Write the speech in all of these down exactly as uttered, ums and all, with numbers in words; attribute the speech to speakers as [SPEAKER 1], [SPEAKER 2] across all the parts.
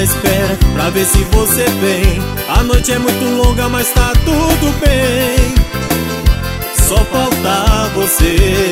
[SPEAKER 1] espera pra ver se você vem. A noite é muito longa, mas tá tudo bem. Só falta você.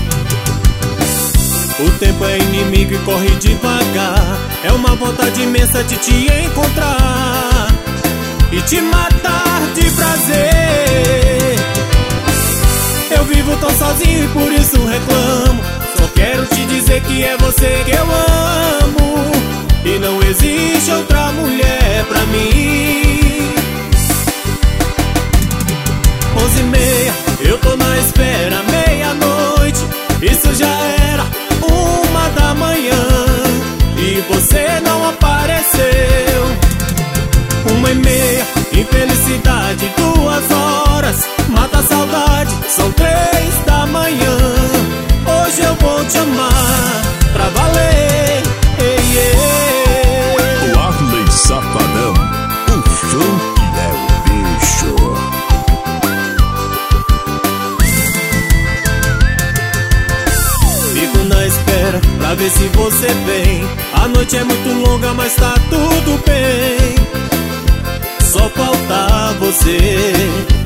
[SPEAKER 1] O tempo é inimigo e corre devagar. É uma vontade imensa de te encontrar e te matar de prazer. Eu vivo tão sozinho e por isso reclamo. Só quero te dizer que é você que eu amo e não existe outra mulher pra mim. Onze e meia, eu tô na espera, meia-noite, isso já era uma da manhã e você não apareceu. Uma e meia, infelicidade, duas horas, mata a saudade, são três da manhã. Hoje eu vou te amar pra valer. Ei, ei.
[SPEAKER 2] O Arley Safadão, o funk é o bicho.
[SPEAKER 1] Fico na espera pra ver se você vem. A noite é muito longa, mas tá tudo bem. Só falta você.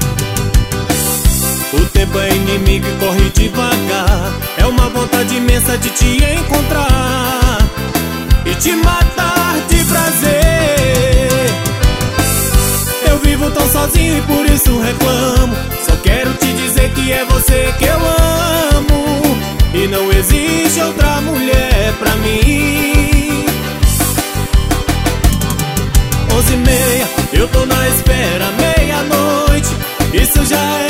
[SPEAKER 1] O tempo é inimigo e corre devagar. É uma vontade imensa de te encontrar e te matar de prazer. Eu vivo tão sozinho e por isso reclamo. Só quero te dizer que é você que eu amo e não existe outra mulher pra mim. Onze e meia, eu tô na espera, meia-noite, isso já é